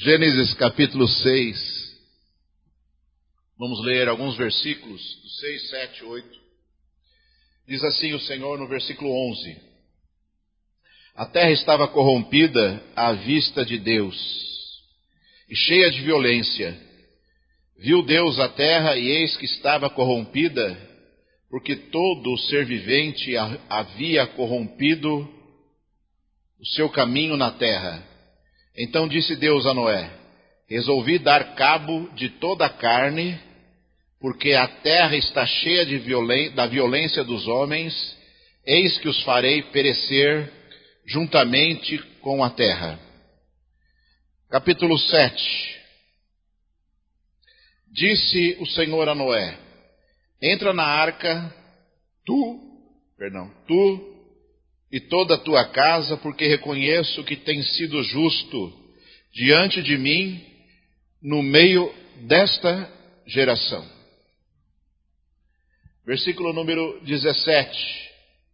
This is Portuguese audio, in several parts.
Gênesis capítulo 6. Vamos ler alguns versículos, 6, 7, 8. Diz assim o Senhor no versículo 11: A terra estava corrompida à vista de Deus, e cheia de violência. Viu Deus a terra, e eis que estava corrompida, porque todo o ser vivente havia corrompido o seu caminho na terra. Então disse Deus a Noé: Resolvi dar cabo de toda a carne, porque a terra está cheia da violência dos homens, eis que os farei perecer juntamente com a terra. Capítulo 7. Disse o Senhor a Noé: Entra na arca, tu e toda a tua casa, porque reconheço que tens sido justo diante de mim no meio desta geração. Versículo número 17.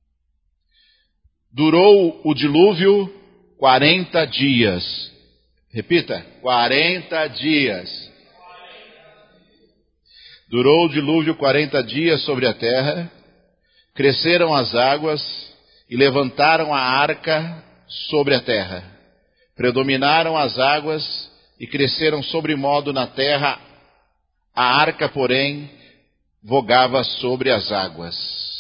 Durou o dilúvio 40 dias. Repita, 40 dias. Durou o dilúvio 40 dias sobre a terra, cresceram as águas e levantaram a arca sobre a terra. Predominaram as águas e cresceram sobremodo na terra, a arca, porém, vogava sobre as águas.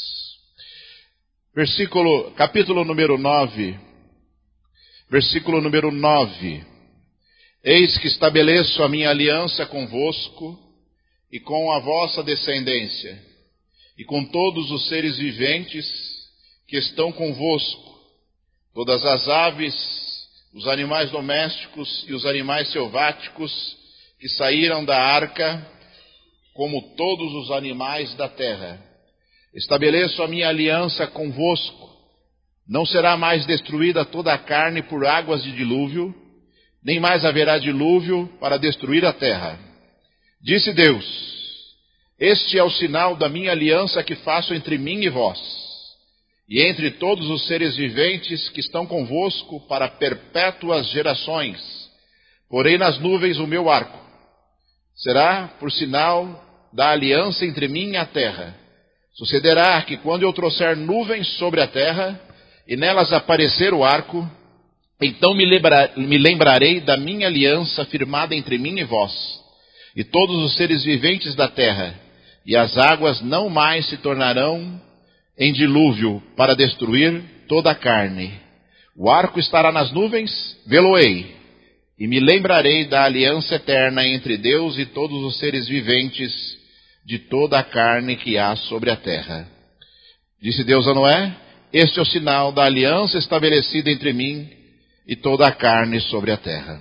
Capítulo número 9, versículo número 9. Eis que estabeleço a minha aliança convosco e com a vossa descendência, e com todos os seres viventes que estão convosco, todas as aves, os animais domésticos e os animais selváticos que saíram da arca, como todos os animais da terra. Estabeleço a minha aliança convosco. Não será mais destruída toda a carne por águas de dilúvio, nem mais haverá dilúvio para destruir a terra. Disse Deus: Este é o sinal da minha aliança que faço entre mim e vós, e entre todos os seres viventes que estão convosco para perpétuas gerações. Porei nas nuvens o meu arco. Será por sinal da aliança entre mim e a terra. Sucederá que quando eu trouxer nuvens sobre a terra, e nelas aparecer o arco, então me lembrarei da minha aliança firmada entre mim e vós, e todos os seres viventes da terra, e as águas não mais se tornarão em dilúvio para destruir toda a carne. O arco estará nas nuvens, vê-lo-ei, e me lembrarei da aliança eterna entre Deus e todos os seres viventes de toda a carne que há sobre a terra. Disse Deus a Noé: Este é o sinal da aliança estabelecida entre mim e toda a carne sobre a terra.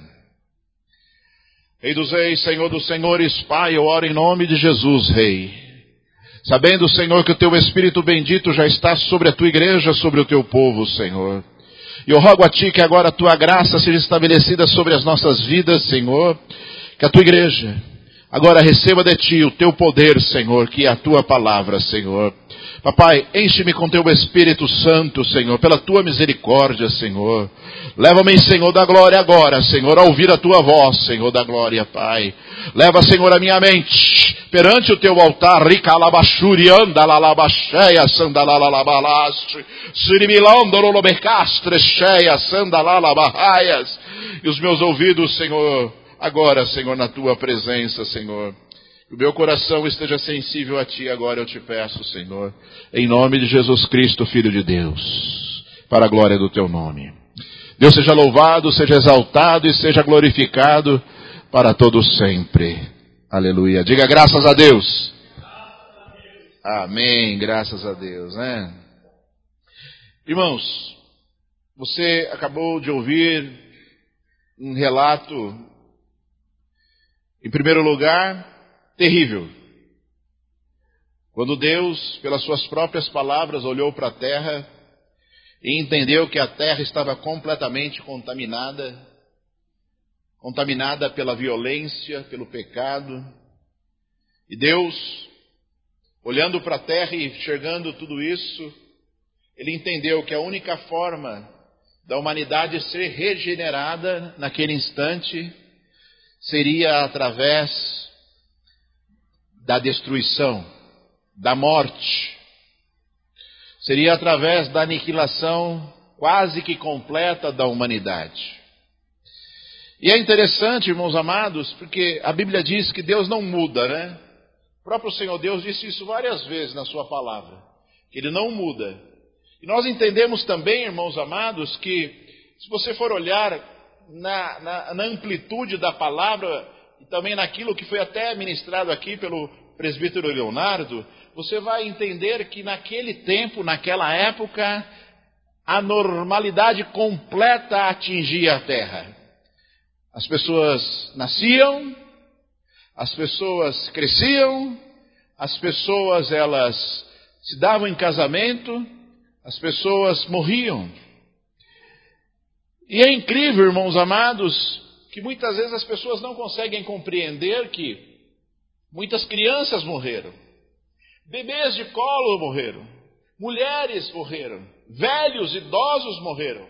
Rei dos reis, Senhor dos senhores, Pai, eu oro em nome de Jesus, Rei. Sabendo, Senhor, que o Teu Espírito bendito já está sobre a Tua igreja, sobre o Teu povo, Senhor. E eu rogo a Ti que agora a Tua graça seja estabelecida sobre as nossas vidas, Senhor. Que a Tua igreja agora receba de Ti o Teu poder, Senhor, que é a Tua palavra, Senhor. Papai, enche-me com Teu Espírito Santo, Senhor, pela Tua misericórdia, Senhor. Leva-me, Senhor da glória, agora, Senhor, a ouvir a Tua voz, Senhor da glória, Pai. Leva, Senhor, a minha mente perante o Teu altar, ricalabachuri, andalalabacheia, sandalalabalastri, sirimilandorolobecastre, cheia, sandalalabarraias. E os meus ouvidos, Senhor, agora, Senhor, na Tua presença, Senhor. Que o meu coração esteja sensível a Ti agora, eu te peço, Senhor. Em nome de Jesus Cristo, Filho de Deus. Para a glória do Teu nome. Deus seja louvado, seja exaltado e seja glorificado para todo sempre. Aleluia. Diga graças a Deus. Amém. Graças a Deus, né? Irmãos, você acabou de ouvir um relato, em primeiro lugar, terrível. Quando Deus, pelas suas próprias palavras, olhou para a terra e entendeu que a terra estava completamente contaminada pela violência, pelo pecado. E Deus, olhando para a terra e enxergando tudo isso, Ele entendeu que a única forma da humanidade ser regenerada naquele instante seria através da destruição, da morte. Seria através da aniquilação quase que completa da humanidade. E é interessante, irmãos amados, porque a Bíblia diz que Deus não muda, né? O próprio Senhor Deus disse isso várias vezes na sua palavra, que Ele não muda. E nós entendemos também, irmãos amados, que se você for olhar na amplitude da palavra e também naquilo que foi até ministrado aqui pelo presbítero Leonardo, você vai entender que naquele tempo, naquela época, a normalidade completa atingia a terra. As pessoas nasciam, as pessoas cresciam, as pessoas elas se davam em casamento, as pessoas morriam. E é incrível, irmãos amados, que muitas vezes as pessoas não conseguem compreender que muitas crianças morreram, bebês de colo morreram, mulheres morreram, velhos, idosos morreram.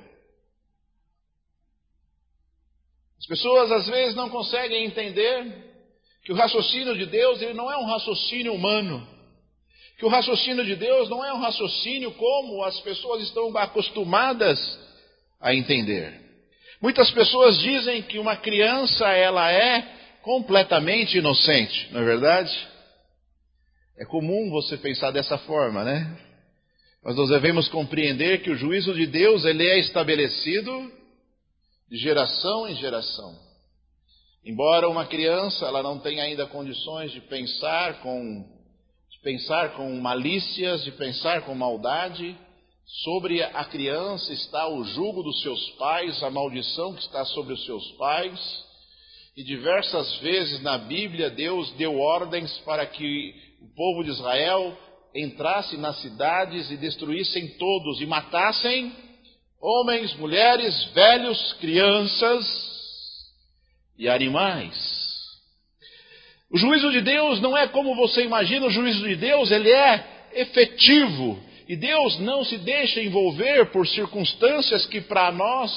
As pessoas às vezes não conseguem entender que o raciocínio de Deus ele não é um raciocínio humano. Que o raciocínio de Deus não é um raciocínio como as pessoas estão acostumadas a entender. Muitas pessoas dizem que uma criança ela é completamente inocente, não é verdade? É comum você pensar dessa forma, né? Mas nós devemos compreender que o juízo de Deus ele é estabelecido de geração em geração. Embora uma criança ela não tenha ainda condições de pensar com malícias, de pensar com maldade, sobre a criança está o jugo dos seus pais, a maldição que está sobre os seus pais. E diversas vezes na Bíblia Deus deu ordens para que o povo de Israel entrasse nas cidades e destruíssem todos e matassem homens, mulheres, velhos, crianças e animais. O juízo de Deus não é como você imagina, o juízo de Deus ele é efetivo. E Deus não se deixa envolver por circunstâncias que para nós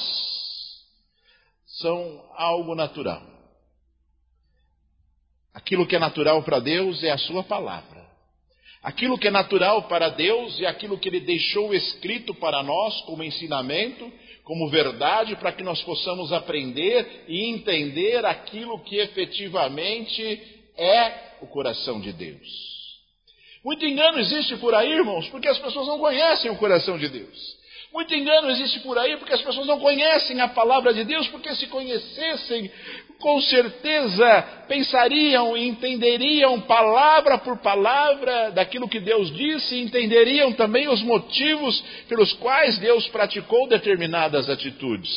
são algo natural. Aquilo que é natural para Deus é a sua palavra. Aquilo que é natural para Deus é aquilo que Ele deixou escrito para nós como ensinamento, como verdade, para que nós possamos aprender e entender aquilo que efetivamente é o coração de Deus. Muito engano existe por aí, irmãos, porque as pessoas não conhecem o coração de Deus. Muito engano existe por aí porque as pessoas não conhecem a palavra de Deus, porque se conhecessem, com certeza pensariam e entenderiam palavra por palavra daquilo que Deus disse, e entenderiam também os motivos pelos quais Deus praticou determinadas atitudes.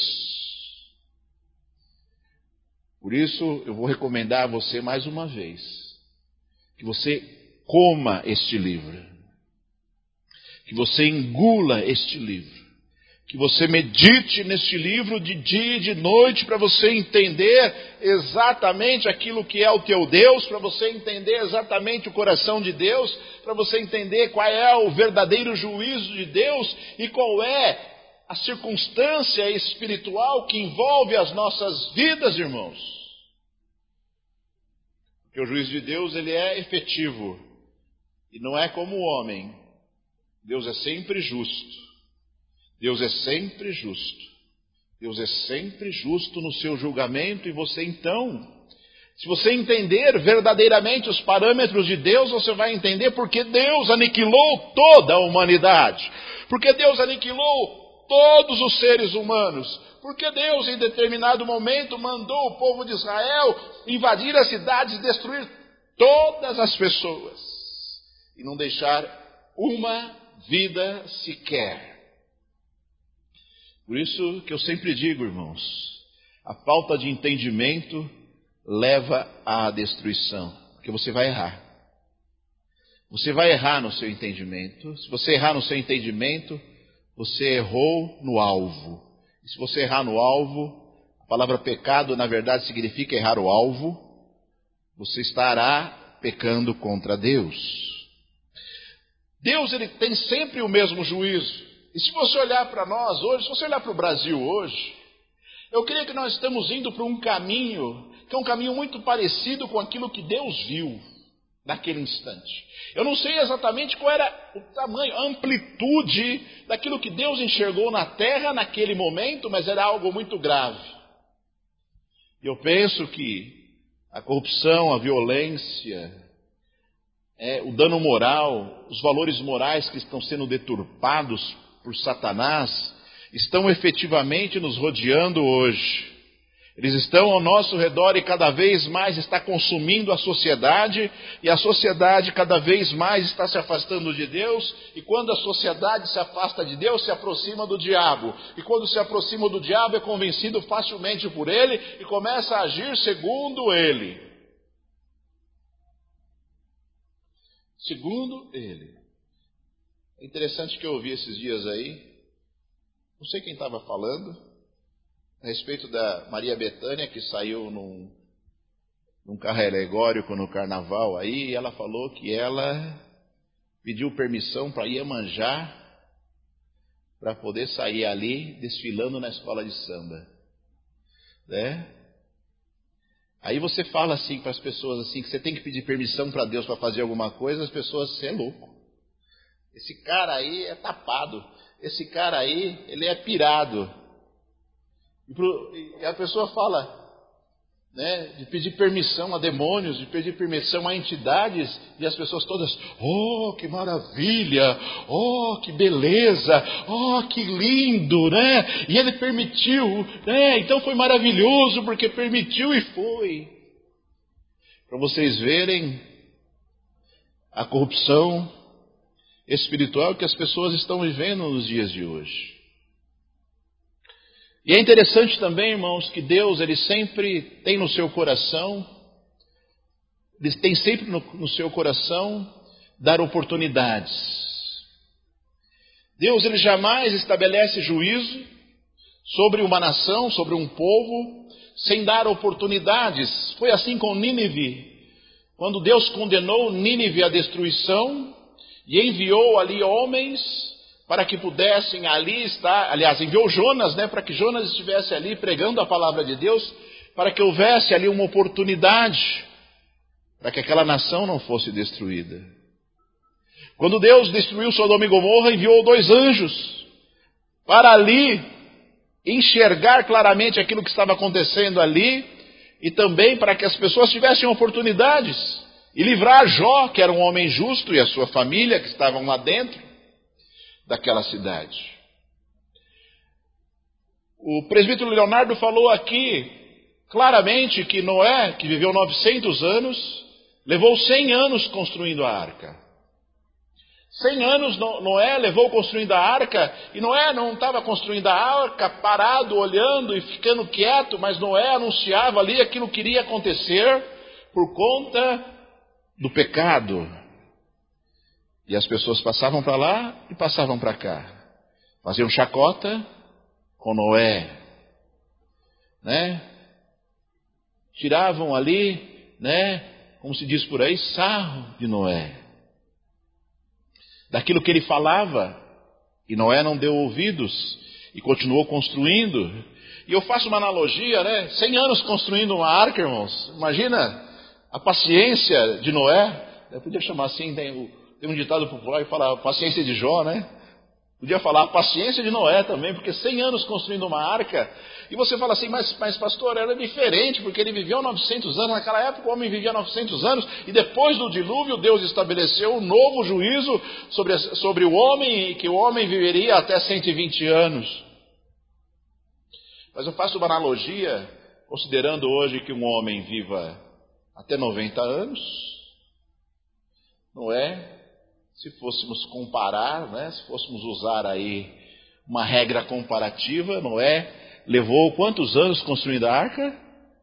Por isso, eu vou recomendar a você mais uma vez, que você coma este livro, que você engula este livro, que você medite neste livro de dia e de noite para você entender exatamente aquilo que é o teu Deus, para você entender exatamente o coração de Deus, para você entender qual é o verdadeiro juízo de Deus e qual é a circunstância espiritual que envolve as nossas vidas, irmãos. Porque o juízo de Deus ele é efetivo e não é como o homem. Deus é sempre justo. Deus é sempre justo. Deus é sempre justo no seu julgamento. E você então, se você entender verdadeiramente os parâmetros de Deus, você vai entender porque Deus aniquilou toda a humanidade. Porque Deus aniquilou todos os seres humanos. Porque Deus em determinado momento mandou o povo de Israel invadir as cidades e destruir todas as pessoas. E não deixar uma vida sequer. Por isso que eu sempre digo, irmãos, a falta de entendimento leva à destruição, porque você vai errar. Você vai errar no seu entendimento. Se você errar no seu entendimento, você errou no alvo. E se você errar no alvo, a palavra pecado na verdade significa errar o alvo, você estará pecando contra Deus. Deus ele tem sempre o mesmo juízo. E se você olhar para nós hoje, se você olhar para o Brasil hoje, eu creio que nós estamos indo para um caminho que é um caminho muito parecido com aquilo que Deus viu naquele instante. Eu não sei exatamente qual era o tamanho, a amplitude daquilo que Deus enxergou na terra naquele momento, mas era algo muito grave. Eu penso que a corrupção, a violência, o dano moral, os valores morais que estão sendo deturpados por Satanás, estão efetivamente nos rodeando hoje. Eles estão ao nosso redor e cada vez mais está consumindo a sociedade, e a sociedade cada vez mais está se afastando de Deus, e quando a sociedade se afasta de Deus, se aproxima do diabo. E quando se aproxima do diabo, é convencido facilmente por ele e começa a agir segundo ele. Segundo ele. É interessante que eu ouvi esses dias aí, não sei quem estava falando, a respeito da Maria Bethânia, que saiu num carro alegórico no carnaval aí, e ela falou que ela pediu permissão para Iemanjá para poder sair ali desfilando na escola de samba, né? Aí você fala assim para as pessoas assim, que você tem que pedir permissão para Deus para fazer alguma coisa, as pessoas, você é louco. Esse cara aí é tapado, esse cara aí, ele é pirado. E a pessoa fala, né, de pedir permissão a demônios, de pedir permissão a entidades, e as pessoas todas, oh, que maravilha, oh, que beleza, oh, que lindo, né? E ele permitiu, né? Então foi maravilhoso porque permitiu e foi. Para vocês verem a corrupção espiritual que as pessoas estão vivendo nos dias de hoje. E é interessante também, irmãos, que Deus, Ele sempre tem no seu coração, Ele tem sempre no seu coração dar oportunidades. Deus, Ele jamais estabelece juízo sobre uma nação, sobre um povo, sem dar oportunidades. Foi assim com Nínive, quando Deus condenou Nínive à destruição e enviou ali homens para que pudessem ali estar, aliás, enviou Jonas, né, para que Jonas estivesse ali pregando a palavra de Deus, para que houvesse ali uma oportunidade, para que aquela nação não fosse destruída. Quando Deus destruiu Sodoma e Gomorra, enviou 2 anjos, para ali enxergar claramente aquilo que estava acontecendo ali, e também para que as pessoas tivessem oportunidades, e livrar Jó, que era um homem justo, e a sua família, que estavam lá dentro daquela cidade. O presbítero Leonardo falou aqui claramente que Noé, que viveu 900 anos, levou 100 anos construindo a arca. 100 anos Noé levou construindo a arca, e Noé não estava construindo a arca parado, olhando e ficando quieto, mas Noé anunciava ali aquilo que iria acontecer por conta do pecado. E as pessoas passavam para lá e passavam para cá. Faziam chacota com Noé, né? Tiravam ali, né, como se diz por aí, sarro de Noé. Daquilo que ele falava. E Noé não deu ouvidos e continuou construindo. E eu faço uma analogia, né? 100 anos construindo uma arca, irmãos. Imagina a paciência de Noé. Eu podia chamar assim, tem um ditado popular que fala a paciência de Jó, né? Podia falar a paciência de Noé também, porque 100 anos construindo uma arca. E você fala assim, mas pastor, era diferente, porque ele viveu 900 anos. Naquela época o homem vivia 900 anos, e depois do dilúvio Deus estabeleceu um novo juízo sobre o homem, e que o homem viveria até 120 anos. Mas eu faço uma analogia, considerando hoje que um homem viva até 90 anos, Noé, se fôssemos comparar, né, se fôssemos usar aí uma regra comparativa, Noé levou quantos anos construindo a arca?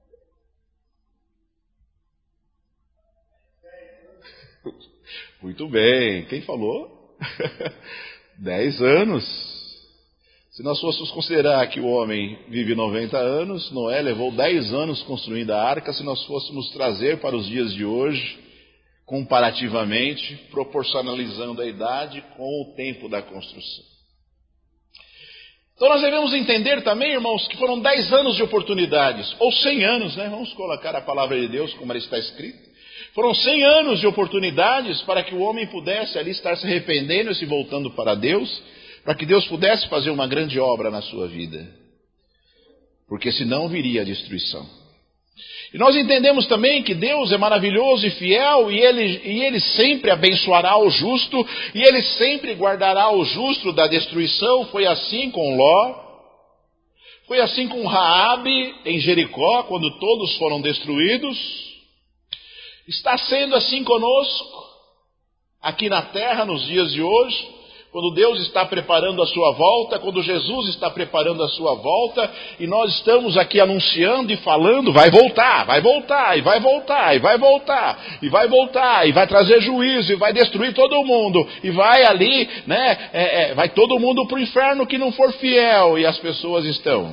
'Muito bem, quem falou? 10 anos. Se nós fôssemos considerar que o homem vive 90 anos, Noé levou 10 anos construindo a arca. Se nós fôssemos trazer para os dias de hoje, comparativamente, proporcionalizando a idade com o tempo da construção. Então nós devemos entender também, irmãos, que foram 10 anos de oportunidades, ou 100 anos, né? Vamos colocar a palavra de Deus como ela está escrita. Foram 100 anos de oportunidades para que o homem pudesse ali estar se arrependendo e se voltando para Deus, para que Deus pudesse fazer uma grande obra na sua vida. Porque senão viria a destruição. E nós entendemos também que Deus é maravilhoso e fiel, e Ele sempre abençoará o justo, e Ele sempre guardará o justo da destruição. Foi assim com Ló, foi assim com Raabe em Jericó, quando todos foram destruídos. Está sendo assim conosco, aqui na terra, nos dias de hoje, quando Deus está preparando a sua volta, quando Jesus está preparando a sua volta, e nós estamos aqui anunciando e falando, vai voltar, e vai voltar, e vai voltar, e vai voltar, e vai voltar, e vai trazer juízo, e vai destruir todo mundo, e vai ali, né, vai todo mundo para o inferno que não for fiel, e as pessoas estão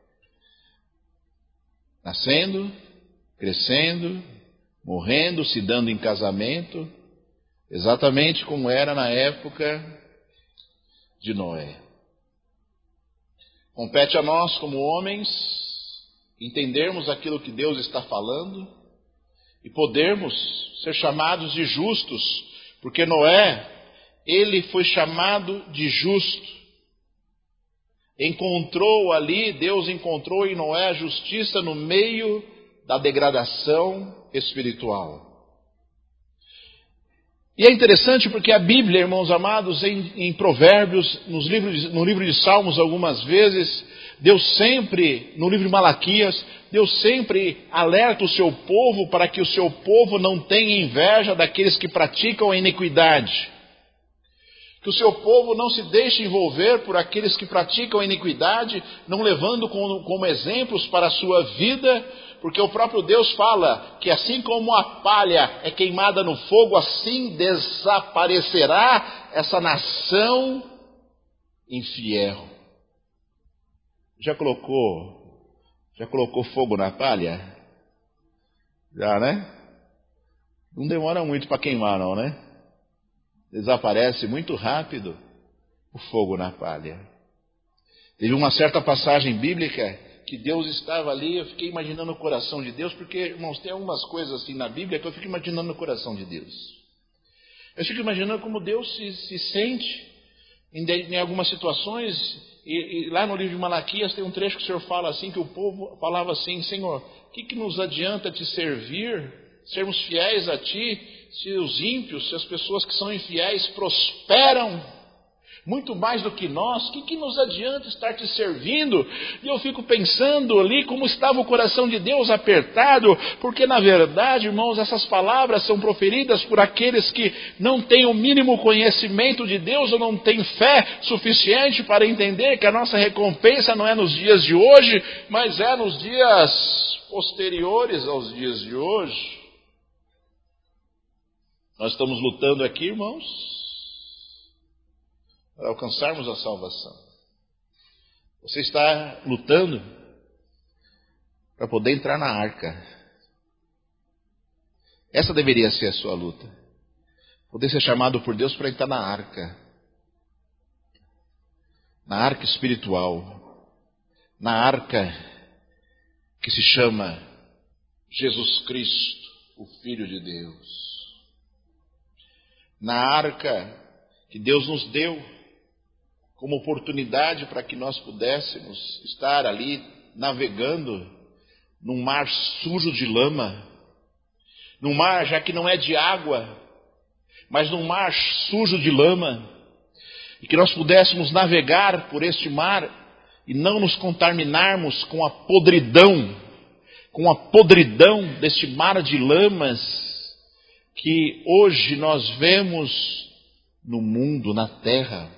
nascendo, crescendo, morrendo, se dando em casamento, exatamente como era na época de Noé. Compete a nós, como homens, entendermos aquilo que Deus está falando e podermos ser chamados de justos, porque Noé, ele foi chamado de justo. Deus encontrou em Noé a justiça no meio da degradação espiritual. E é interessante porque a Bíblia, irmãos amados, em Provérbios, no livro de Salmos algumas vezes, Deus sempre, no livro de Malaquias, Deus sempre alerta o seu povo para que o seu povo não tenha inveja daqueles que praticam a iniquidade. Que o seu povo não se deixe envolver por aqueles que praticam a iniquidade, não levando como exemplos para a sua vida, porque o próprio Deus fala que assim como a palha é queimada no fogo, assim desaparecerá essa nação infiel. Já colocou fogo na palha? Já, né? Não demora muito para queimar não, né? Desaparece muito rápido o fogo na palha. Teve uma certa passagem bíblica que Deus estava ali, eu fiquei imaginando o coração de Deus, porque, irmãos, tem algumas coisas assim na Bíblia que eu fico imaginando o coração de Deus. Eu fico imaginando como Deus se sente em algumas situações, e lá no livro de Malaquias tem um trecho que o Senhor fala assim, que o povo falava assim: Senhor, o que nos adianta te servir, sermos fiéis a Ti, se os ímpios, se as pessoas que são infiéis prosperam muito mais do que nós? O que nos adianta estar te servindo? E eu fico pensando ali como estava o coração de Deus apertado, porque na verdade, irmãos, essas palavras são proferidas por aqueles que não têm o mínimo conhecimento de Deus ou não têm fé suficiente para entender que a nossa recompensa não é nos dias de hoje, mas é nos dias posteriores aos dias de hoje. Nós estamos lutando aqui, irmãos, para alcançarmos a salvação. Você está lutando para poder entrar na arca. Essa deveria ser a sua luta. Poder ser chamado por Deus para entrar na arca. Na arca espiritual. Na arca que se chama Jesus Cristo, o Filho de Deus. Na arca que Deus nos deu como oportunidade para que nós pudéssemos estar ali navegando num mar sujo de lama, num mar já que não é de água, mas num mar sujo de lama, e que nós pudéssemos navegar por este mar e não nos contaminarmos com a podridão deste mar de lamas que hoje nós vemos no mundo, na terra.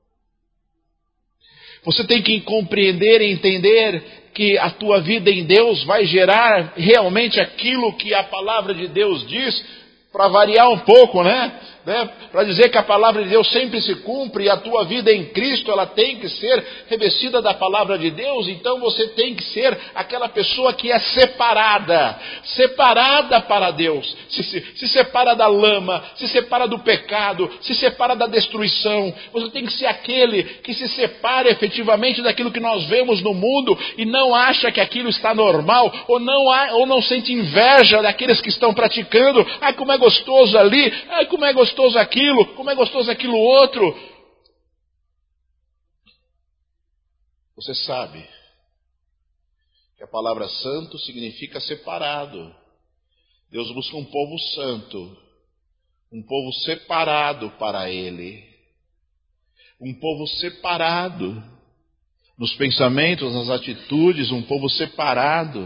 Você tem que compreender e entender que a tua vida em Deus vai gerar realmente aquilo que a palavra de Deus diz, para variar um pouco, né? né, para dizer que a palavra de Deus sempre se cumpre, e a tua vida em Cristo, ela tem que ser revestida da palavra de Deus. Então você tem que ser aquela pessoa que é separada para Deus, se separa da lama, se separa do pecado, se separa da destruição. Você tem que ser aquele que se separa efetivamente daquilo que nós vemos no mundo e não acha que aquilo está normal, ou não sente inveja daqueles que estão praticando. Ai, como é gostoso ali, ai, como é gostoso aquilo, como é gostoso aquilo outro. Você sabe que a palavra santo significa separado. Deus busca um povo santo, um povo separado para Ele, um povo separado nos pensamentos, nas atitudes, um povo separado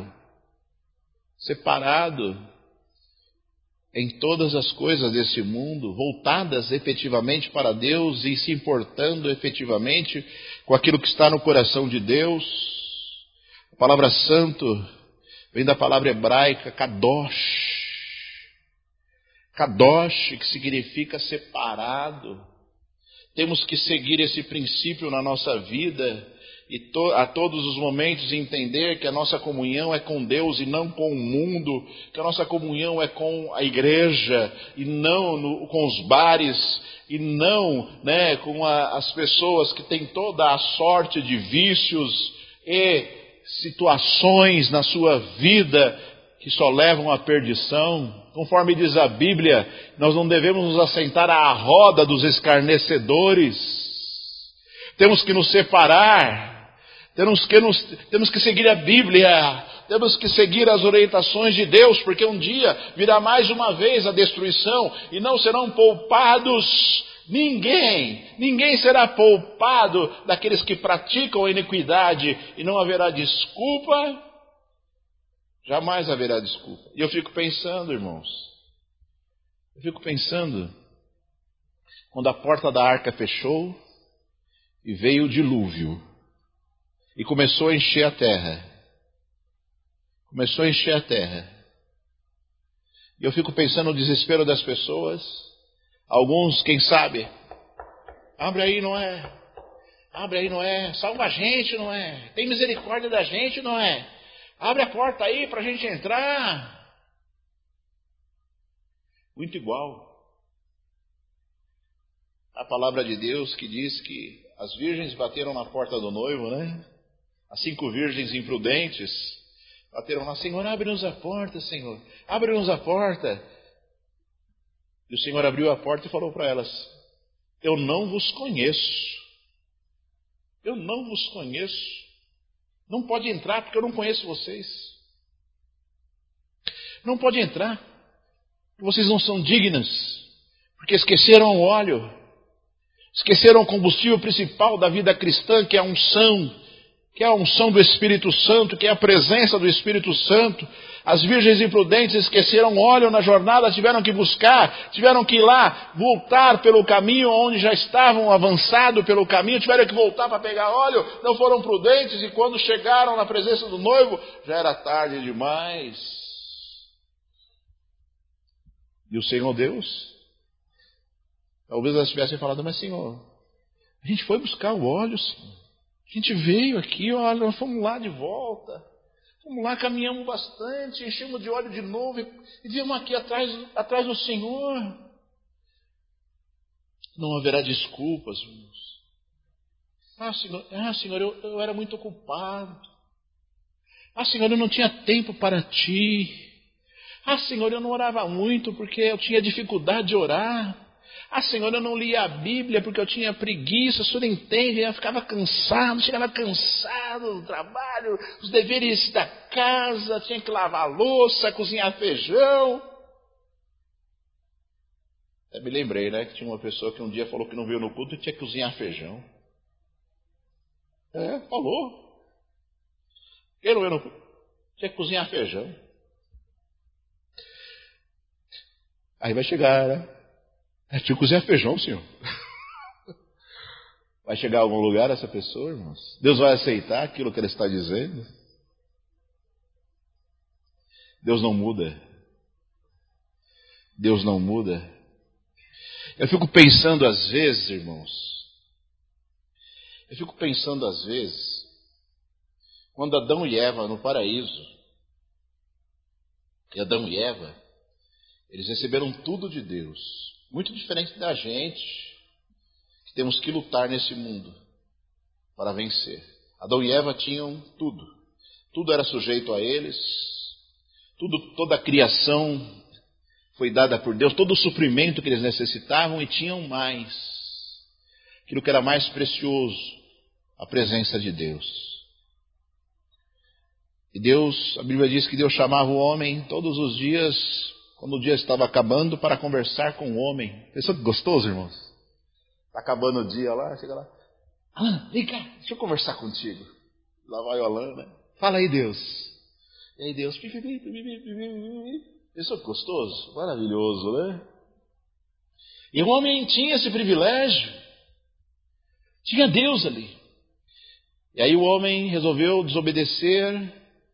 em todas as coisas desse mundo, voltadas efetivamente para Deus e se importando efetivamente com aquilo que está no coração de Deus. A palavra santo vem da palavra hebraica kadosh. Kadosh, que significa separado. Temos que seguir esse princípio na nossa vida e a todos os momentos entender que a nossa comunhão é com Deus e não com o mundo, que a nossa comunhão é com a igreja e não com os bares, e não, né, com as pessoas que têm toda a sorte de vícios e situações na sua vida que só levam à perdição. Conforme diz a Bíblia, nós não devemos nos assentar à roda dos escarnecedores. Temos que nos separar, temos que seguir a Bíblia, temos que seguir as orientações de Deus, porque um dia virá mais uma vez a destruição e não serão poupados ninguém será poupado daqueles que praticam a iniquidade, e não haverá desculpa. Jamais haverá desculpa. E eu fico pensando, irmãos, quando a porta da arca fechou e veio o dilúvio e começou a encher a terra. E eu fico pensando no desespero das pessoas. Alguns, quem sabe, abre aí, não é? Salva a gente, não é? Tem misericórdia da gente, não é? Abre a porta aí para a gente entrar. Muito igual a palavra de Deus que diz que as virgens bateram na porta do noivo, né? As 5 virgens imprudentes bateram lá: Senhor, abre-nos a porta, Senhor, abre-nos a porta. E o Senhor abriu a porta e falou para elas: eu não vos conheço. Não pode entrar porque eu não conheço vocês. Não pode entrar. Vocês não são dignas, porque esqueceram o óleo, esqueceram o combustível principal da vida cristã, que é a unção do Espírito Santo, que é a presença do Espírito Santo. As virgens imprudentes esqueceram o óleo na jornada, tiveram que buscar, tiveram que ir lá, voltar pelo caminho onde já estavam avançado pelo caminho, tiveram que voltar para pegar óleo, não foram prudentes, e quando chegaram na presença do noivo, já era tarde demais. E o Senhor Deus, talvez elas tivessem falado: mas Senhor, a gente foi buscar o óleo, Senhor. A gente veio aqui, olha, nós fomos lá de volta. Fomos lá, caminhamos bastante, enchemos de óleo de novo e viemos aqui atrás do Senhor. Não haverá desculpas, irmãos. Senhor, eu era muito ocupado. Senhor, eu não tinha tempo para ti. Senhor, eu não orava muito porque eu tinha dificuldade de orar. Senhor, eu não lia a Bíblia porque eu tinha preguiça. O Senhor entende, eu ficava cansado, chegava cansado do trabalho, os deveres da casa, tinha que lavar a louça, cozinhar feijão. Eu me lembrei, né, que tinha uma pessoa que um dia falou que não veio no culto e tinha que cozinhar feijão. Falou. Quem não veio no culto? Tinha que cozinhar feijão. Aí vai chegar, né? Tinha que cozinhar feijão, Senhor. Vai chegar a algum lugar essa pessoa, irmãos? Deus vai aceitar aquilo que ela está dizendo? Deus não muda. Eu fico pensando às vezes, irmãos, quando Adão e Eva no paraíso, e Adão e Eva, eles receberam tudo de Deus, muito diferente da gente, que temos que lutar nesse mundo para vencer. Adão e Eva tinham tudo era sujeito a eles, toda a criação foi dada por Deus, todo o suprimento que eles necessitavam, e tinham mais, aquilo que era mais precioso, a presença de Deus. E Deus, a Bíblia diz que Deus chamava o homem todos os dias, quando o dia estava acabando, para conversar com o homem. Pensou que gostoso, irmãos? Está acabando o dia lá, chega lá. Alan, vem cá, deixa eu conversar contigo. Lá vai o Alan, né? Fala aí, Deus. E aí Deus, pensou que gostoso? Maravilhoso, né? E o homem tinha esse privilégio. Tinha Deus ali. E aí o homem resolveu desobedecer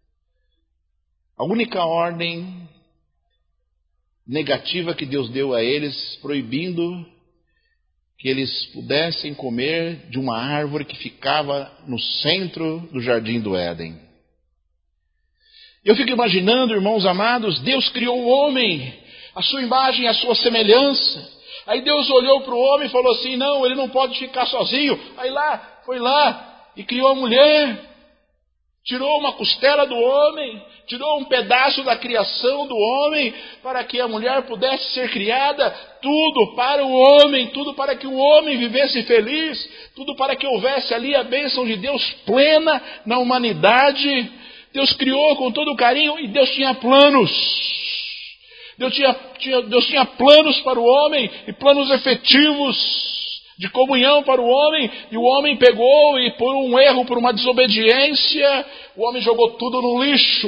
a única ordem negativa que Deus deu a eles, proibindo que eles pudessem comer de uma árvore que ficava no centro do jardim do Éden. Eu fico imaginando, irmãos amados, Deus criou o homem, a sua imagem, a sua semelhança. Aí Deus olhou para o homem e falou assim, não, ele não pode ficar sozinho. Aí foi lá e criou a mulher. Tirou uma costela do homem, tirou um pedaço da criação do homem, para que a mulher pudesse ser criada, tudo para o homem, tudo para que o homem vivesse feliz, tudo para que houvesse ali a bênção de Deus plena na humanidade. Deus criou com todo carinho e Deus tinha planos. Deus tinha planos para o homem, e planos efetivos de comunhão para o homem, e o homem pegou e por um erro, por uma desobediência, o homem jogou tudo no lixo.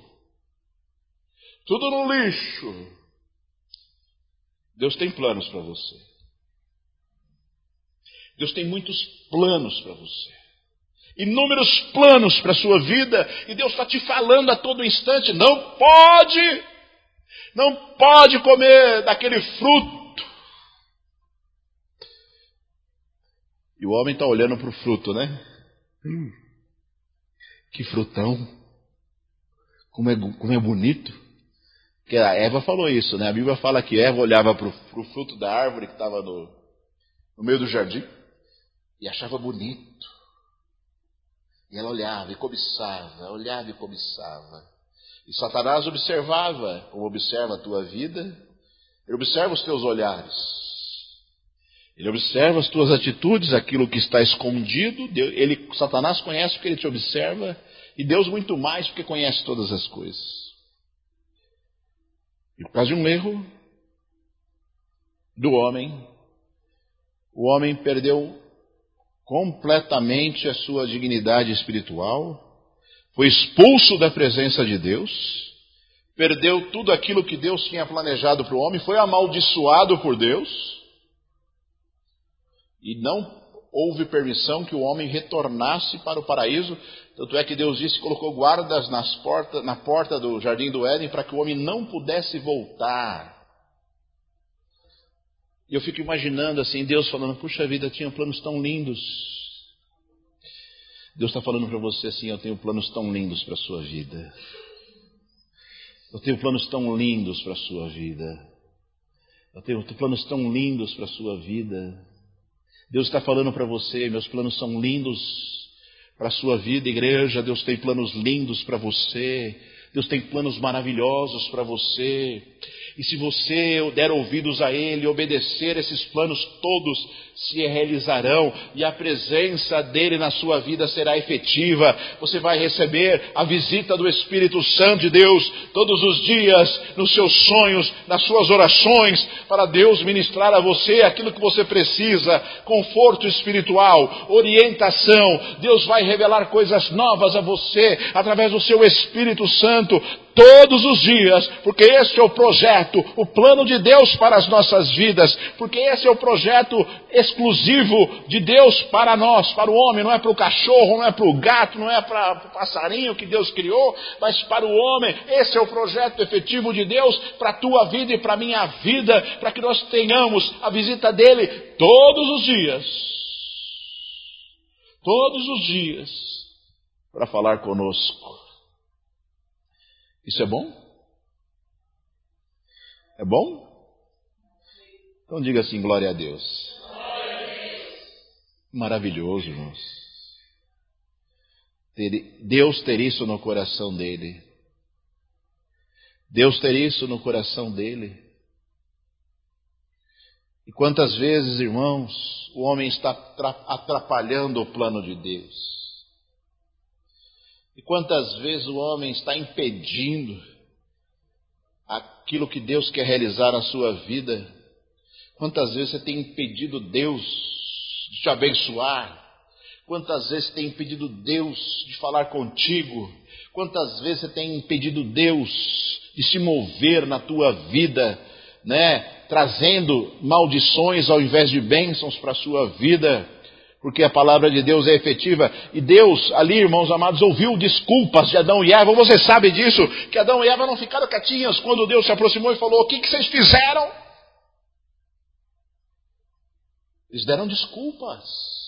Tudo no lixo. Deus tem planos para você. Deus tem muitos planos para você. Inúmeros planos para a sua vida, e Deus está te falando a todo instante, não pode comer daquele fruto. E o homem está olhando para o fruto, né? Que frutão. Como é bonito. Porque a Eva falou isso, né? A Bíblia fala que Eva olhava para o fruto da árvore que estava no meio do jardim e achava bonito. E ela olhava e cobiçava, olhava e cobiçava. E Satanás observava, como observa a tua vida, ele observa os teus olhares. Ele observa as tuas atitudes, aquilo que está escondido. Satanás conhece porque ele te observa, e Deus muito mais porque conhece todas as coisas. E por causa de um erro do homem, o homem perdeu completamente a sua dignidade espiritual, foi expulso da presença de Deus, perdeu tudo aquilo que Deus tinha planejado para o homem, foi amaldiçoado por Deus. E não houve permissão que o homem retornasse para o paraíso. Tanto é que Deus disse que colocou guardas na porta do jardim do Éden para que o homem não pudesse voltar. E eu fico imaginando assim, Deus falando, puxa vida, tinha planos tão lindos. Deus está falando para você assim, eu tenho planos tão lindos para a sua vida. Eu tenho planos tão lindos para a sua vida. Eu tenho planos tão lindos para a sua vida. Deus está falando para você, meus planos são lindos para a sua vida, igreja. Deus tem planos lindos para você. Deus tem planos maravilhosos para você. E se você der ouvidos a Ele, obedecer, esses planos todos se realizarão. E a presença dEle na sua vida será efetiva. Você vai receber a visita do Espírito Santo de Deus todos os dias, nos seus sonhos, nas suas orações, para Deus ministrar a você aquilo que você precisa. Conforto espiritual, orientação. Deus vai revelar coisas novas a você, através do seu Espírito Santo. todos os dias, porque esse é o projeto, o plano de Deus para as nossas vidas, porque esse é o projeto exclusivo de Deus para nós, para o homem, não é para o cachorro, não é para o gato, não é para o passarinho que Deus criou, mas para o homem. Esse é o projeto efetivo de Deus para a tua vida e para a minha vida, para que nós tenhamos a visita dele todos os dias, para falar conosco. Isso é bom? É bom? Então diga assim, glória a Deus. Maravilhoso, irmãos. Deus ter isso no coração dele. Deus ter isso no coração dele. E quantas vezes, irmãos, o homem está atrapalhando o plano de Deus. E quantas vezes o homem está impedindo aquilo que Deus quer realizar na sua vida. Quantas vezes você tem impedido Deus de te abençoar. Quantas vezes você tem impedido Deus de falar contigo. Quantas vezes você tem impedido Deus de se mover na tua vida, né? Trazendo maldições ao invés de bênçãos para a sua vida. Porque a palavra de Deus é efetiva. E Deus, ali, irmãos amados, ouviu desculpas de Adão e Eva. Você sabe disso? Que Adão e Eva não ficaram quietinhos quando Deus se aproximou e falou: o que vocês fizeram? Eles deram desculpas.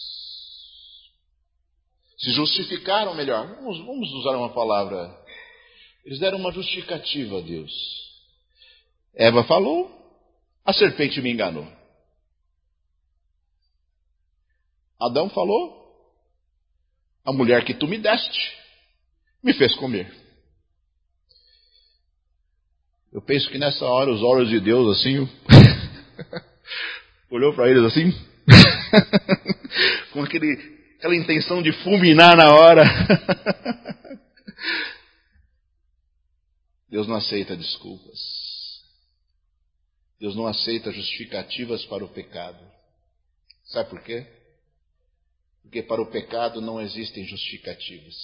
Se justificaram melhor. Vamos usar uma palavra. Eles deram uma justificativa a Deus. Eva falou, a serpente me enganou. Adão falou, a mulher que tu me deste me fez comer. Eu penso que nessa hora os olhos de Deus assim olhou para eles assim com aquela intenção de fulminar na hora. Deus não aceita desculpas. Deus não aceita justificativas para o pecado. Sabe por quê? Porque para o pecado não existem justificativas.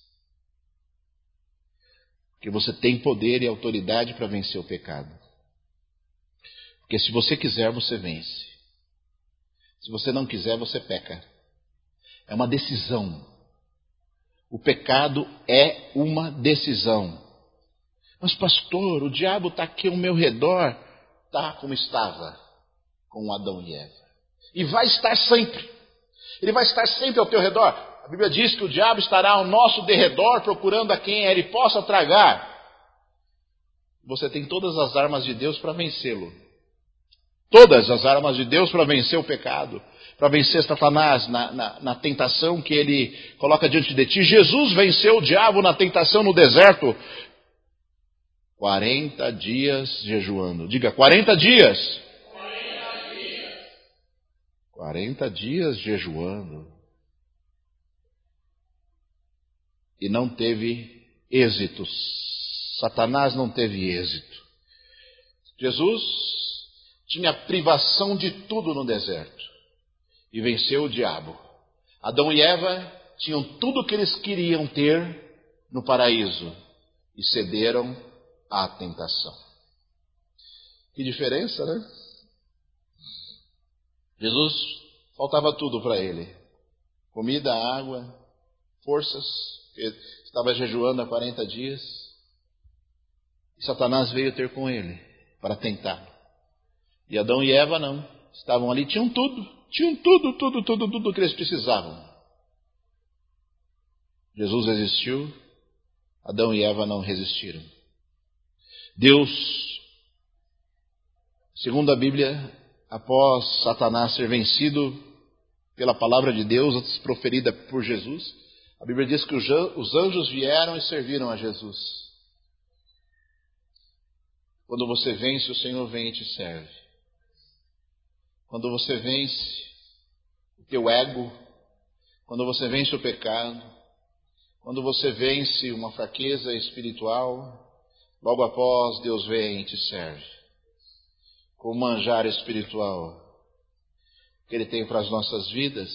Porque você tem poder e autoridade para vencer o pecado. Porque se você quiser, você vence. Se você não quiser, você peca. É uma decisão. O pecado é uma decisão. Mas pastor, o diabo está aqui ao meu redor. Está como estava com Adão e Eva. E vai estar sempre. Ele vai estar sempre ao teu redor. A Bíblia diz que o diabo estará ao nosso derredor, procurando a quem ele possa tragar. Você tem todas as armas de Deus para vencê-lo. Todas as armas de Deus para vencer o pecado. Para vencer Satanás na tentação que ele coloca diante de ti. Jesus venceu o diabo na tentação no deserto. 40 dias jejuando. Diga, 40 dias. 40 dias jejuando. E não teve êxitos. Satanás não teve êxito. Jesus tinha privação de tudo no deserto. E venceu o diabo. Adão e Eva tinham tudo o que eles queriam ter no paraíso. E cederam à tentação. Que diferença, né? Jesus faltava tudo para ele. Comida, água, forças. Ele estava jejuando há 40 dias. E Satanás veio ter com ele para tentá-lo. E Adão e Eva não. Estavam ali, tinham tudo. Tinham tudo que eles precisavam. Jesus resistiu. Adão e Eva não resistiram. Deus, segundo a Bíblia, após Satanás ser vencido pela palavra de Deus proferida por Jesus, a Bíblia diz que os anjos vieram e serviram a Jesus. Quando você vence, o Senhor vem e te serve. Quando você vence o teu ego, quando você vence o pecado, quando você vence uma fraqueza espiritual, logo após Deus vem e te serve. Com o manjar espiritual que Ele tem para as nossas vidas.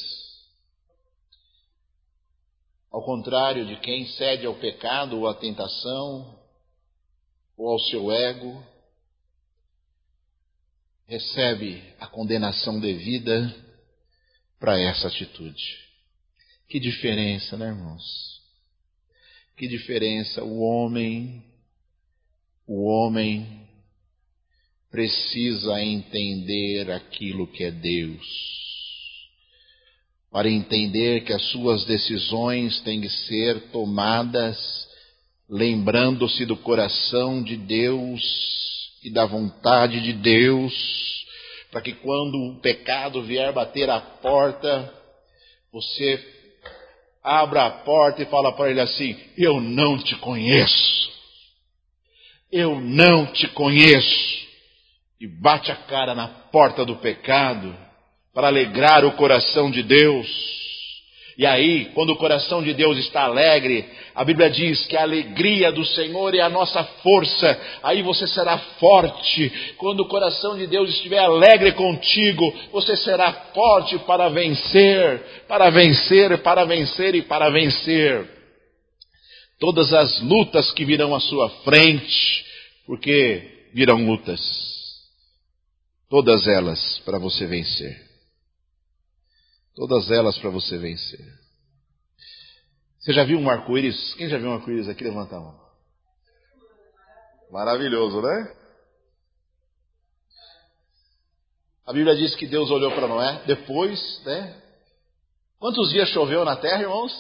Ao contrário de quem cede ao pecado ou à tentação, ou ao seu ego, recebe a condenação devida para essa atitude. Que diferença, né, irmãos? Que diferença. O homem precisa entender aquilo que é Deus, para entender que as suas decisões têm que ser tomadas lembrando-se do coração de Deus e da vontade de Deus, para que quando o pecado vier bater a porta, você abra a porta e fala para ele assim: eu não te conheço, eu não te conheço, e bate a cara na porta do pecado, para alegrar o coração de Deus. E aí, quando o coração de Deus está alegre, a Bíblia diz que a alegria do Senhor é a nossa força. Aí você será forte. Quando o coração de Deus estiver alegre contigo, você será forte para vencer, para vencer, para vencer e para vencer todas as lutas que virão à sua frente, porque virão lutas, todas elas para você vencer. Todas elas para você vencer. Você já viu um arco-íris? Quem já viu um arco-íris aqui? Levanta a mão. Maravilhoso, né? A Bíblia diz que Deus olhou para Noé depois, né? Quantos dias choveu na terra, irmãos?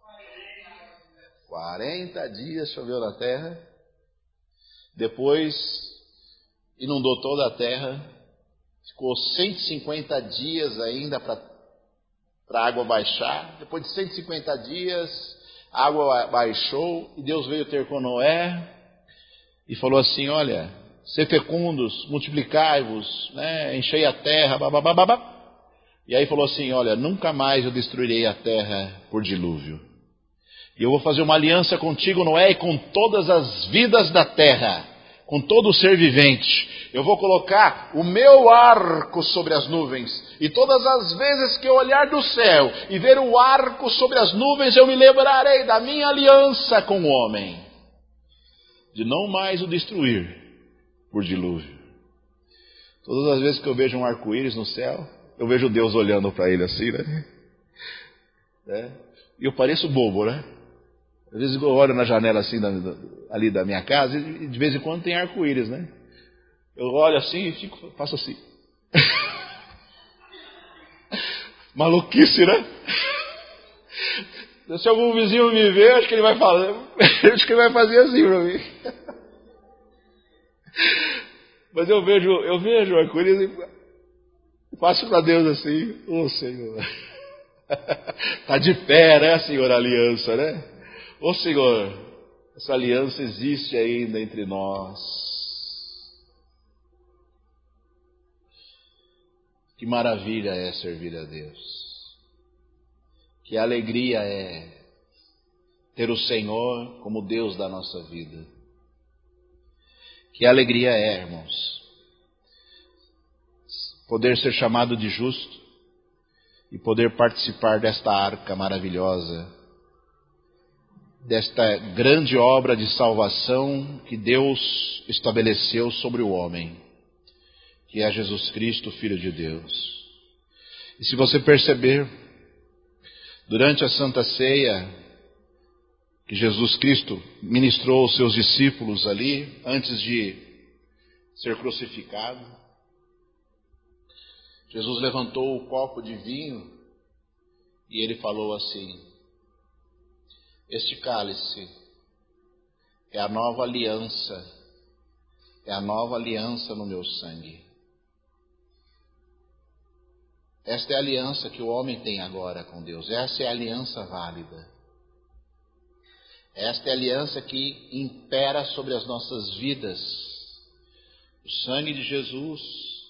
40 dias choveu na terra. Depois inundou toda a terra. Ficou 150 dias ainda para a água baixar. Depois de 150 dias, a água baixou e Deus veio ter com Noé e falou assim: olha, ser fecundos, multiplicai-vos, né, enchei a terra, babababá. E aí falou assim: olha, nunca mais eu destruirei a terra por dilúvio. E eu vou fazer uma aliança contigo, Noé, e com todas as vidas da terra, com todo o ser vivente. Eu vou colocar o meu arco sobre as nuvens, e todas as vezes que eu olhar do céu e ver o arco sobre as nuvens, eu me lembrarei da minha aliança com o homem, de não mais o destruir por dilúvio. Todas as vezes que eu vejo um arco-íris no céu, eu vejo Deus olhando para ele assim, né? E eu pareço bobo, né? Às vezes eu olho na janela assim ali da minha casa e de vez em quando tem arco-íris, né? Eu olho assim e faço assim. Maluquice, né? Se algum vizinho me ver, acho que ele vai fazer, acho que ele vai fazer assim para mim. Mas eu vejo o arco-íris e faço para Deus assim: ô Senhor, está de pé, né, Senhor, a aliança, né? Ô Senhor, essa aliança existe ainda entre nós. Que maravilha é servir a Deus. Que alegria é ter o Senhor como Deus da nossa vida. Que alegria é, irmãos, poder ser chamado de justo e poder participar desta arca maravilhosa, desta grande obra de salvação que Deus estabeleceu sobre o homem, que é Jesus Cristo, Filho de Deus. E se você perceber, durante a Santa Ceia, que Jesus Cristo ministrou aos seus discípulos ali, antes de ser crucificado, Jesus levantou o copo de vinho e ele falou assim: este cálice é a nova aliança, é a nova aliança no meu sangue. Esta é a aliança que o homem tem agora com Deus. Essa é a aliança válida. Esta é a aliança que impera sobre as nossas vidas. O sangue de Jesus,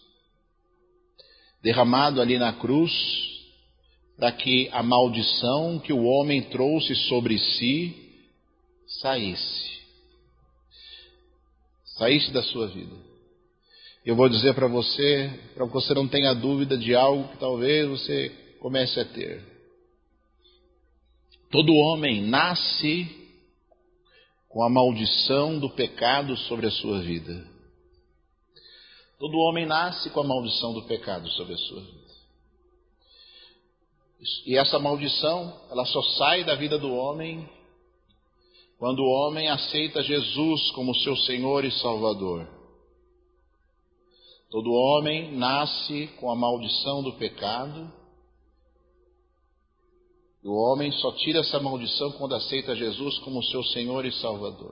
derramado ali na cruz, para que a maldição que o homem trouxe sobre si saísse da sua vida. Eu vou dizer para que você não tenha dúvida de algo que talvez você comece a ter. Todo homem nasce com a maldição do pecado sobre a sua vida. Todo homem nasce com a maldição do pecado sobre a sua vida. E essa maldição, ela só sai da vida do homem quando o homem aceita Jesus como seu Senhor e Salvador. Todo homem nasce com a maldição do pecado. O homem só tira essa maldição quando aceita Jesus como seu Senhor e Salvador.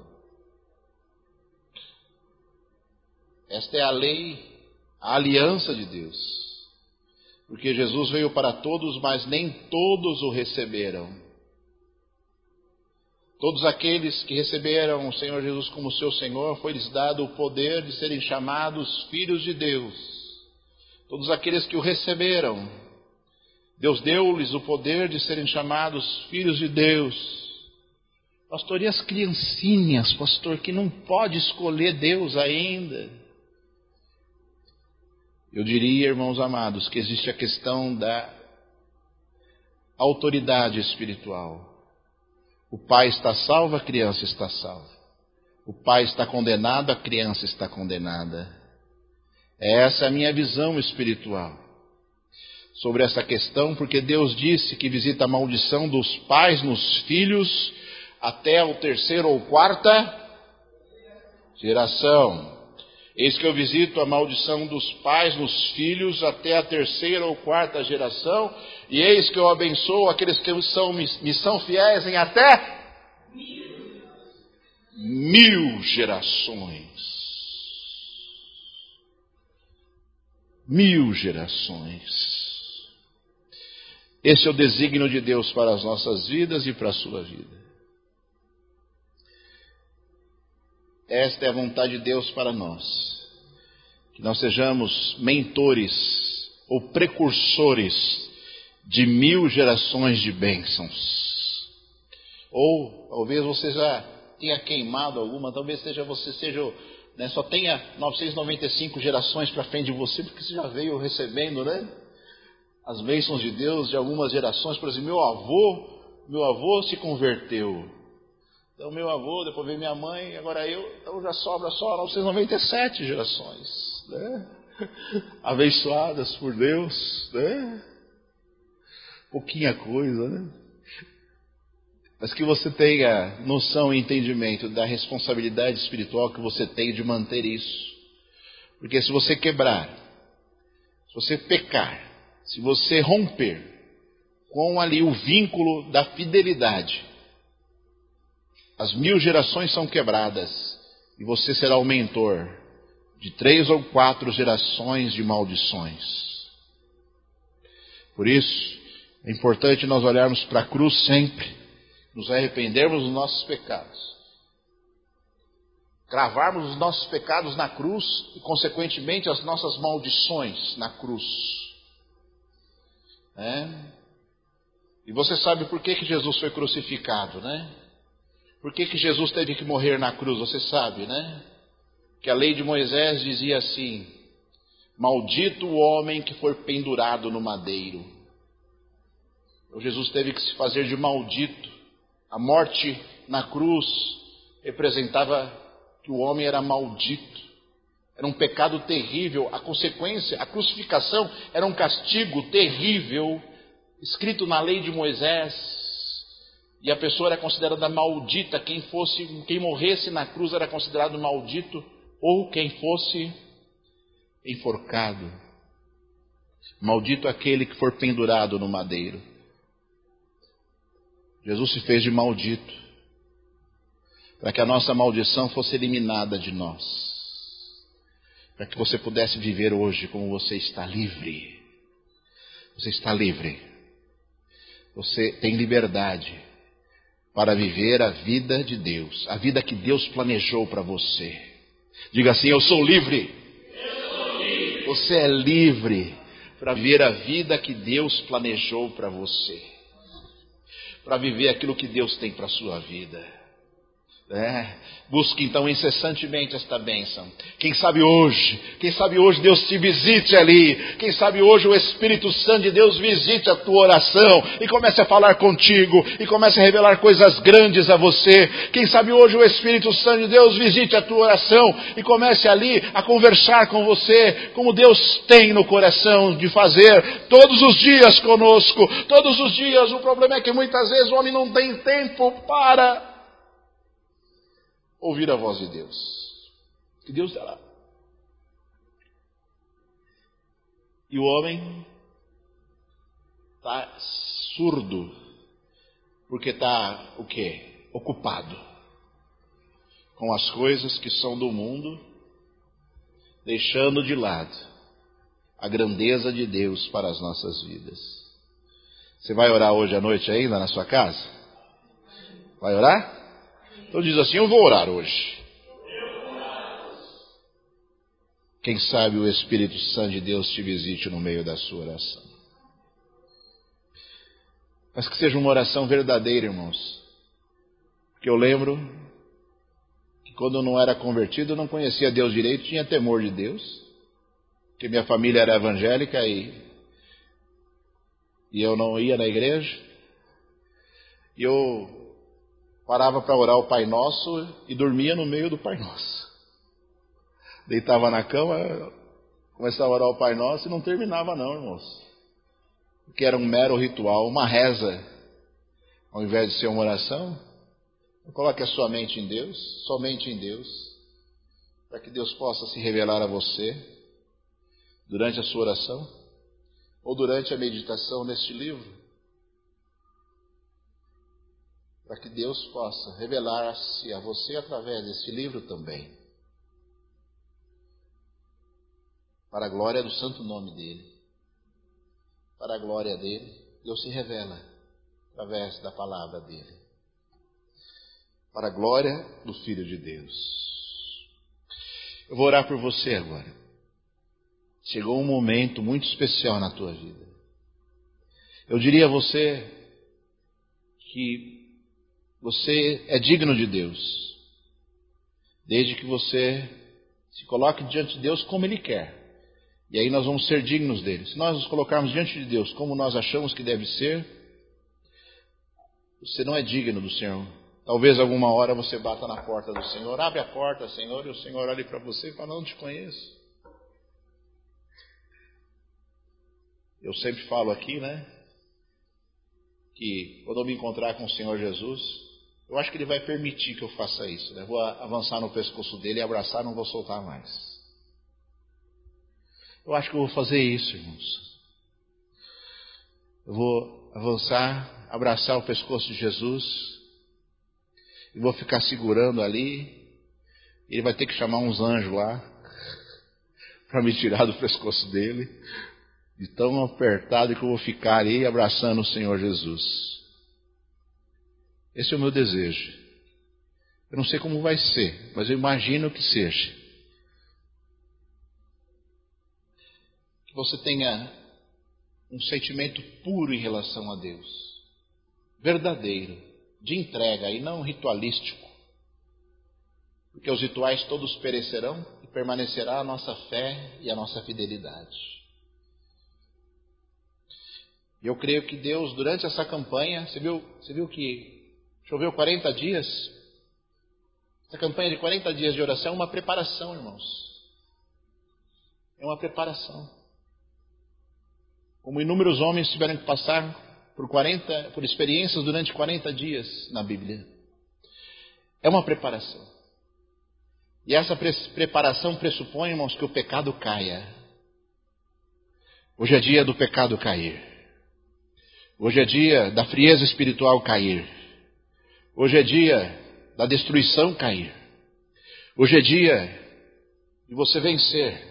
Esta é a lei, a aliança de Deus. Porque Jesus veio para todos, mas nem todos o receberam. Todos aqueles que receberam o Senhor Jesus como seu Senhor, foi-lhes dado o poder de serem chamados filhos de Deus. Todos aqueles que o receberam, Deus deu-lhes o poder de serem chamados filhos de Deus. Pastor, e as criancinhas, pastor, que não pode escolher Deus ainda? Eu diria, irmãos amados, que existe a questão da autoridade espiritual. O pai está salvo, a criança está salva. O pai está condenado, a criança está condenada. Essa é a minha visão espiritual sobre essa questão, porque Deus disse que visita a maldição dos pais nos filhos até o 3ª ou 4ª geração. Eis que eu visito a maldição dos pais nos filhos até a 3ª ou 4ª geração, e eis que eu abençoo aqueles que me são fiéis em até 1000 gerações. 1000 gerações. Esse é o desígnio de Deus para as nossas vidas e para a sua vida. Esta é a vontade de Deus para nós. Que nós sejamos mentores ou precursores de 1000 gerações de bênçãos. Ou talvez você já tenha queimado alguma, talvez você seja, né, só tenha 995 gerações para frente de você, porque você já veio recebendo, né, as bênçãos de Deus de algumas gerações. Por exemplo, meu avô se converteu. Então meu avô, depois veio minha mãe, agora eu, então já sobra só 997 gerações, né? Abençoadas por Deus, né? Pouquinha coisa, né? Mas que você tenha noção e entendimento da responsabilidade espiritual que você tem de manter isso. Porque se você quebrar, se você pecar, se você romper com ali o vínculo da fidelidade, as 1000 gerações são quebradas e você será o mentor de 3 ou 4 gerações de maldições. Por isso, é importante nós olharmos para a cruz sempre, nos arrependermos dos nossos pecados, cravarmos os nossos pecados na cruz e, consequentemente, as nossas maldições na cruz. E você sabe por que Jesus foi crucificado, né? Por que Jesus teve que morrer na cruz? Você sabe, né? Que a lei de Moisés dizia assim: maldito o homem que for pendurado no madeiro. Então Jesus teve que se fazer de maldito. A morte na cruz representava que o homem era maldito. Era um pecado terrível. A consequência, a crucificação, era um castigo terrível, escrito na lei de Moisés. E a pessoa era considerada maldita. Quem morresse na cruz era considerado maldito, ou quem fosse enforcado. Maldito aquele que for pendurado no madeiro. Jesus se fez de maldito, para que a nossa maldição fosse eliminada de nós, para que você pudesse viver hoje como você está livre. Você está livre. Você tem liberdade para viver a vida de Deus, a vida que Deus planejou para você. Diga assim: eu sou livre. Eu sou livre. Você é livre para viver a vida que Deus planejou para você, para viver aquilo que Deus tem para a sua vida. Busque então incessantemente esta bênção. Quem sabe hoje Deus te visite ali. Quem sabe hoje o Espírito Santo de Deus visite a tua oração e comece a falar contigo e comece a revelar coisas grandes a você. Quem sabe hoje o Espírito Santo de Deus visite a tua oração e comece ali a conversar com você, como Deus tem no coração de fazer todos os dias conosco, todos os dias. O problema é que muitas vezes o homem não tem tempo para ouvir a voz de Deus. Que Deus dará. E o homem está surdo, porque está o quê? Ocupado com as coisas que são do mundo, deixando de lado a grandeza de Deus para as nossas vidas. Você vai orar hoje à noite ainda na sua casa? Vai orar? Então diz assim: eu vou orar hoje. Quem sabe o Espírito Santo de Deus te visite no meio da sua oração. Mas que seja uma oração verdadeira, irmãos. Porque eu lembro que quando eu não era convertido, eu não conhecia Deus direito, tinha temor de Deus. Porque minha família era evangélica e eu não ia na igreja. E eu parava para orar o Pai Nosso e dormia no meio do Pai Nosso. Deitava na cama, começava a orar o Pai Nosso e não terminava não, irmãos. Porque era um mero ritual, uma reza. Ao invés de ser uma oração, coloque a sua mente em Deus, somente em Deus, para que Deus possa se revelar a você durante a sua oração ou durante a meditação neste livro. Para que Deus possa revelar-se a você através desse livro também. Para a glória do santo nome dEle. Para a glória dEle, Deus se revela através da palavra dEle. Para a glória do Filho de Deus. Eu vou orar por você agora. Chegou um momento muito especial na tua vida. Eu diria a você que você é digno de Deus, desde que você se coloque diante de Deus como Ele quer. E aí nós vamos ser dignos dele. Se nós nos colocarmos diante de Deus como nós achamos que deve ser, você não é digno do Senhor. Talvez alguma hora você bata na porta do Senhor, abre a porta, Senhor, e o Senhor olhe para você e fala: não te conheço. Eu sempre falo aqui, que quando eu me encontrar com o Senhor Jesus, eu acho que Ele vai permitir que eu faça isso. Eu vou avançar no pescoço dele e abraçar, não vou soltar mais. Eu acho que eu vou fazer isso, irmãos. Eu vou avançar, abraçar o pescoço de Jesus e vou ficar segurando ali. Ele vai ter que chamar uns anjos lá para me tirar do pescoço dele, de tão apertado que eu vou ficar ali abraçando o Senhor Jesus. Esse é o meu desejo. Eu não sei como vai ser, mas eu imagino que seja. Que você tenha um sentimento puro em relação a Deus. Verdadeiro, de entrega e não ritualístico. Porque os rituais todos perecerão e permanecerá a nossa fé e a nossa fidelidade. Eu creio que Deus, durante essa campanha, você viu que choveu 40 dias? Essa campanha de 40 dias de oração é uma preparação, irmãos. É uma preparação. Como inúmeros homens tiveram que passar por experiências durante 40 dias na Bíblia. É uma preparação. E essa preparação pressupõe, irmãos, que o pecado caia. Hoje é dia do pecado cair. Hoje é dia da frieza espiritual cair. Hoje é dia da destruição cair. Hoje é dia de você vencer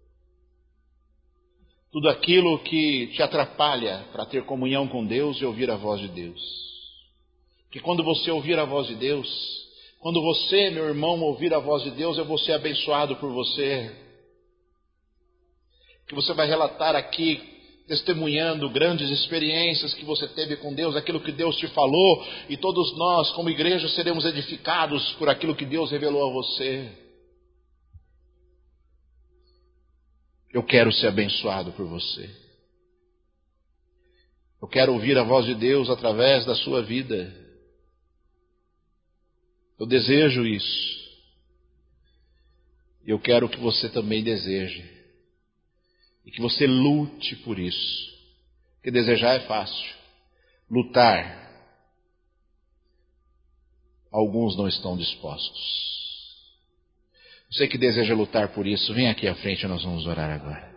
tudo aquilo que te atrapalha para ter comunhão com Deus e ouvir a voz de Deus. Que quando você ouvir a voz de Deus, quando você, meu irmão, ouvir a voz de Deus, eu vou ser abençoado por você. Que você vai relatar aqui testemunhando grandes experiências que você teve com Deus, aquilo que Deus te falou, e todos nós, como igreja, seremos edificados por aquilo que Deus revelou a você. Eu quero ser abençoado por você. Eu quero ouvir a voz de Deus através da sua vida. Eu desejo isso. E eu quero que você também deseje. E que você lute por isso. Porque desejar é fácil. Lutar, alguns não estão dispostos. Você que deseja lutar por isso, vem aqui à frente, nós vamos orar agora.